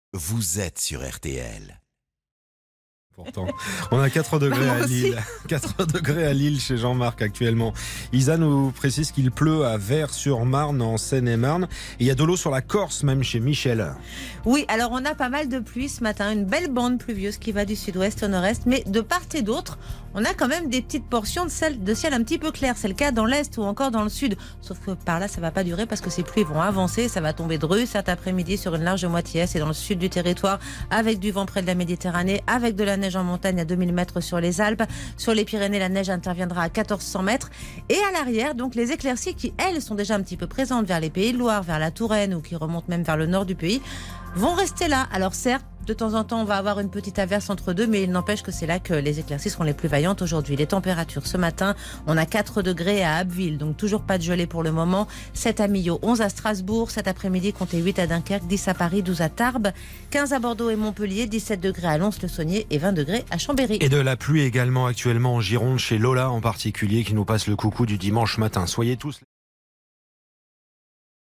Vous êtes sur RTL. Pourtant, on a 4 degrés à Lille. 4 degrés à Lille chez Jean-Marc actuellement. Isa nous précise qu'il pleut à Vers-sur-Marne en Seine-et-Marne. Et il y a de l'eau sur la Corse même chez Michel. Oui, alors on a pas mal de pluie ce matin, une belle bande pluvieuse qui va du sud-ouest au nord-est, mais de part et d'autre, on a quand même des petites portions de ciel un petit peu clair. C'est le cas dans l'est ou encore dans le sud. Sauf que par là, ça va pas durer parce que ces pluies vont avancer. Ça va tomber de rue cet après-midi sur une large moitié est et dans le sud du territoire, avec du vent près de la Méditerranée, avec de la neige en montagne à 2000 mètres sur les Alpes. Sur les Pyrénées, la neige interviendra à 1400 mètres. Et à l'arrière, donc les éclaircies qui, elles, sont déjà un petit peu présentes vers les Pays de Loire, vers la Touraine ou qui remontent même vers le nord du pays, vont rester là. Alors certes, de temps en temps, on va avoir une petite averse entre deux, mais il n'empêche que c'est là que les éclaircies seront les plus vaillantes aujourd'hui. Les températures, ce matin, on a 4 degrés à Abbeville, donc toujours pas de gelée pour le moment. 7 à Millau, 11 à Strasbourg, cet après-midi, comptez 8 à Dunkerque, 10 à Paris, 12 à Tarbes, 15 à Bordeaux et Montpellier, 17 degrés à Lons-le-Saunier et 20 degrés à Chambéry. Et de la pluie également actuellement en Gironde, chez Lola en particulier, qui nous passe le coucou du dimanche matin. Soyez tous